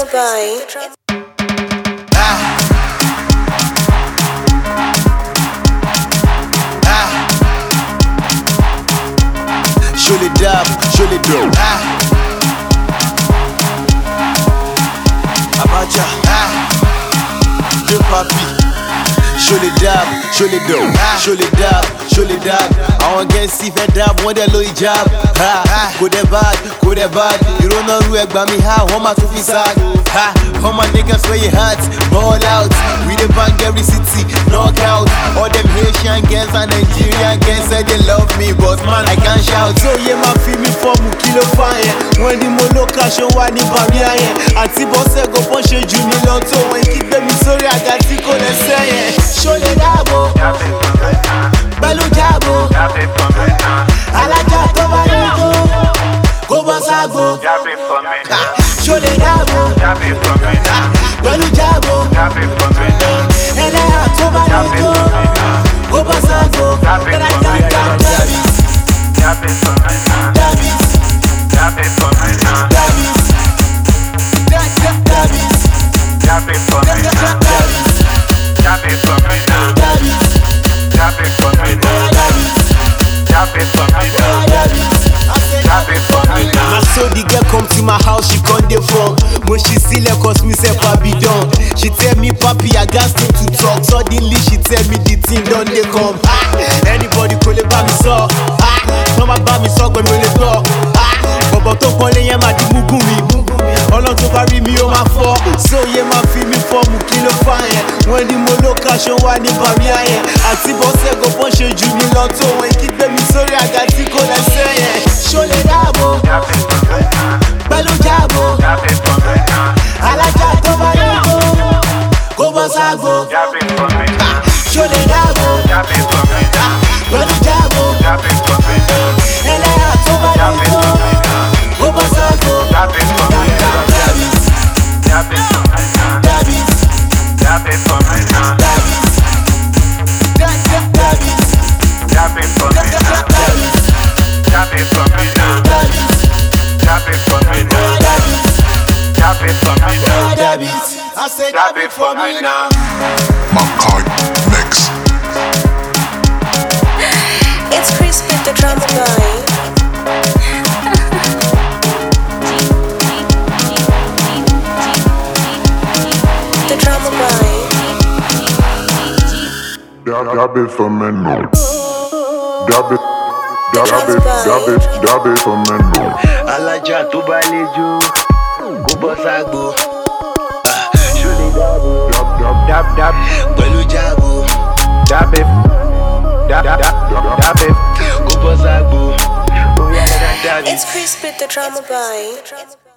by. Surely dab, surely do. Abacha, de papi. Surely dab, surely do. Surely dab, surely dab. I want get see fed dab when they low hijab. Go they bad. You don't know who egg by me how my to be sad. All my niggas where you hot, ball out. We the bang every city, knockout. All them Haitian girls and Nigerian girls say they love me, but man I can't shout. So yeah, my feel me for mu kilo fire. When the mono cash on one barrier, Ati boss go punch you me lonto. When keep them sorry I got to go and say. Show the dabo, Balu jabo, Alaja to Balugo, go Basago. Show the dabo, Balu jabo, Elea to Balugo, go Basago. So the girl come to my house, she come there from. When she see le cause me say papi done. She tell me papi I got to talk. Suddenly she tell me the thing done they come. Anybody call it by me so. Come about me so go me le talk. Bobo to call it ma di mugumi. Ọlọ́run tó bá rí mi ó máa fọ́. So yẹ máa fi mi fọ́ mu kí ló fà yẹn. Wọ́n ní mo ló kaṣọ wá ní bàmí ayẹn. Àti bọ́sẹ̀ go bọ́n ṣe jù mí lọ tó. Wọ́n kí gbé mi sórí àga tí kò lẹ́sẹ̀ yẹn. Ṣó lè dáàbò, pẹ̀lú jáàbò. Alájà tó bá yíbo, kó bọ́ ságbo. Ṣó lè dáàbò, pẹ̀lú jáàbò. Ẹlẹ́yà tó bá yíbo, kó bọ́ ságbo. I said that it for me now. Makai Mix. It's Chris with the drama guy. The drama guy. Dab it for me now. Dab it for me now. Alaja tó bá lè jó, kó bọ́ ságbo. Dab, pẹ̀lú jáàbò. Dab it, go bọ́ ságbo. It's Chris with the drama guy.